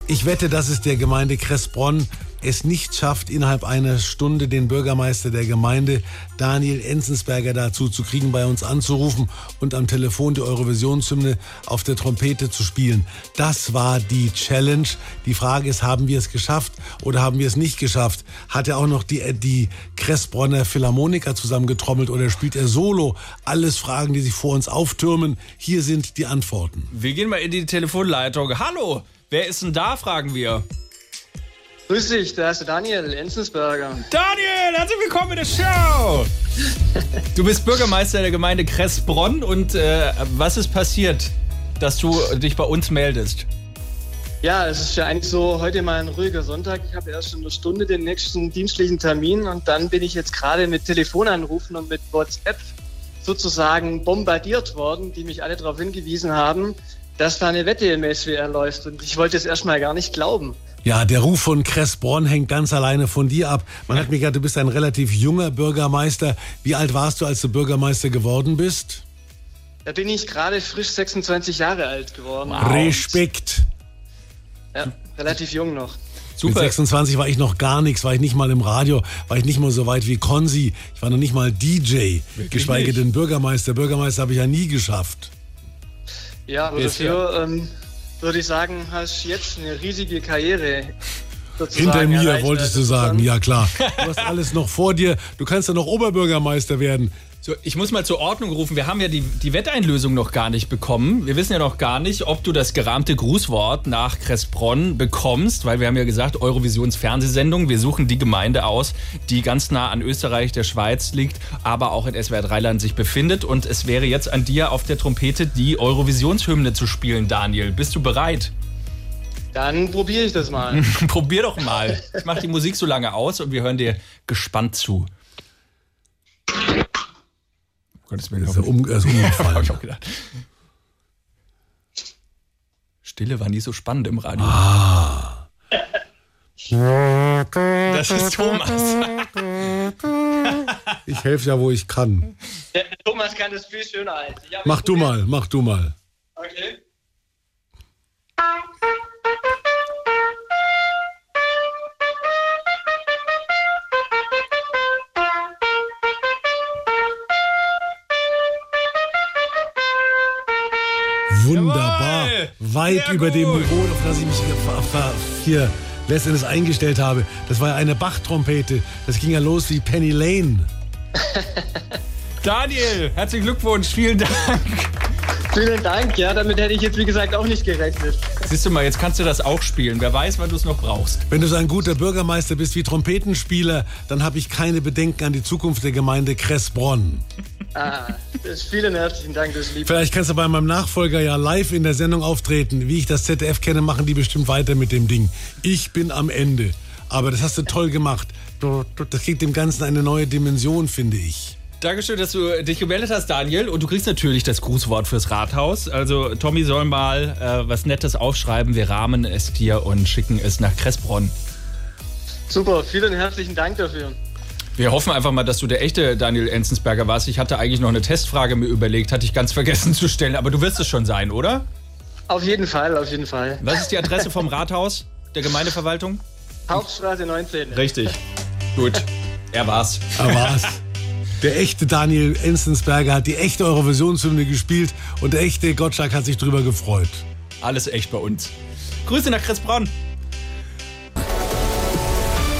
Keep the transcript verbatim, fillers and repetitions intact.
Ich wette, dass es der Gemeinde Kressbronn es nicht schafft, innerhalb einer Stunde den Bürgermeister der Gemeinde, Daniel Enzensberger, dazu zu kriegen, bei uns anzurufen und am Telefon die Eurovisionshymne auf der Trompete zu spielen. Das war die Challenge. Die Frage ist, haben wir es geschafft oder haben wir es nicht geschafft? Hat er auch noch die, die Kressbronner Philharmoniker zusammengetrommelt oder spielt er solo? Alles Fragen, die sich vor uns auftürmen. Hier sind die Antworten. Wir gehen mal in die Telefonleitung. Hallo, wer ist denn da, fragen wir. Grüß dich, da ist der Daniel Enzensberger. Daniel, herzlich willkommen in der Show. Du bist Bürgermeister der Gemeinde Kressbronn und äh, was ist passiert, dass du dich bei uns meldest? Ja, es ist ja eigentlich so heute mal ein ruhiger Sonntag. Ich habe erst in einer Stunde den nächsten dienstlichen Termin und dann bin ich jetzt gerade mit Telefonanrufen und mit WhatsApp sozusagen bombardiert worden, die mich alle darauf hingewiesen haben, dass da eine Wette im S W R läuft und ich wollte es erstmal gar nicht glauben. Ja, der Ruf von Kressbronn hängt ganz alleine von dir ab. Man hat mir gesagt, du bist ein relativ junger Bürgermeister. Wie alt warst du, als du Bürgermeister geworden bist? Da bin ich gerade frisch sechsundzwanzig Jahre alt geworden. Wow. Respekt. Ja, relativ jung noch. Super. Mit sechsundzwanzig war ich noch gar nichts, war ich nicht mal im Radio, war ich nicht mal so weit wie Konzi. Ich war noch nicht mal D J, wirklich geschweige nicht. denn Bürgermeister. Bürgermeister habe ich ja nie geschafft. Ja, aber dafür ähm, würde ich sagen, hast jetzt eine riesige Karriere hinter mir, erreicht, wolltest du sagen. Ja, klar. Du hast alles noch vor dir. Du kannst ja noch Oberbürgermeister werden. So, ich muss mal zur Ordnung rufen. Wir haben ja die, die Wetteinlösung noch gar nicht bekommen. Wir wissen ja noch gar nicht, ob du das gerahmte Grußwort nach Kressbronn bekommst, weil wir haben ja gesagt, Eurovisions Fernsehsendung. Wir suchen die Gemeinde aus, die ganz nah an Österreich, der Schweiz liegt, aber auch in S W R drei Land sich befindet. Und es wäre jetzt an dir, auf der Trompete die Eurovisionshymne zu spielen, Daniel. Bist du bereit? Dann probiere ich das mal. Probier doch mal. Ich mache die Musik so lange aus und wir hören dir gespannt zu. Gottes Willen, das ist, um, ist umgefallen. Hab ich auch gedacht. Stille war nie so spannend im Radio. Ah. Das ist Thomas. Ich helfe ja, wo ich kann. Der Thomas kann das viel schöner als ich. Mach du mal, mach du mal. Okay. Wunderbar. Jawohl. Weit Sehr über gut. dem Niveau, auf das ich mich hier letztendlich eingestellt habe. Das war ja eine Bach-Trompete. Das ging ja los wie Penny Lane. Daniel, herzlichen Glückwunsch. Vielen Dank. Vielen Dank. Ja, damit hätte ich jetzt, wie gesagt, auch nicht gerechnet. Siehst du mal, jetzt kannst du das auch spielen. Wer weiß, wann du es noch brauchst. Wenn du so ein guter Bürgermeister bist wie Trompetenspieler, dann habe ich keine Bedenken an die Zukunft der Gemeinde Kressbronn. Ah, das ist vielen herzlichen Dank, das ist lieb. Vielleicht kannst du bei meinem Nachfolger ja live in der Sendung auftreten. Wie ich das Z D F kenne, machen die bestimmt weiter mit dem Ding. Ich bin am Ende. Aber das hast du toll gemacht. Das kriegt dem Ganzen eine neue Dimension, finde ich. Dankeschön, dass du dich gemeldet hast, Daniel. Und du kriegst natürlich das Grußwort fürs Rathaus. Also Tommy soll mal äh, was Nettes aufschreiben. Wir rahmen es dir und schicken es nach Kressbronn. Super, vielen herzlichen Dank dafür. Wir hoffen einfach mal, dass du der echte Daniel Enzensberger warst. Ich hatte eigentlich noch eine Testfrage mir überlegt, hatte ich ganz vergessen zu stellen. Aber du wirst es schon sein, oder? Auf jeden Fall, auf jeden Fall. Was ist die Adresse vom Rathaus, der Gemeindeverwaltung? Hauptstraße neunzehn. Richtig. Gut, er war's. Er war's. Der echte Daniel Enzensberger hat die echte Eurovisionshymne gespielt und der echte Gottschalk hat sich drüber gefreut. Alles echt bei uns. Grüße nach Kressbronn.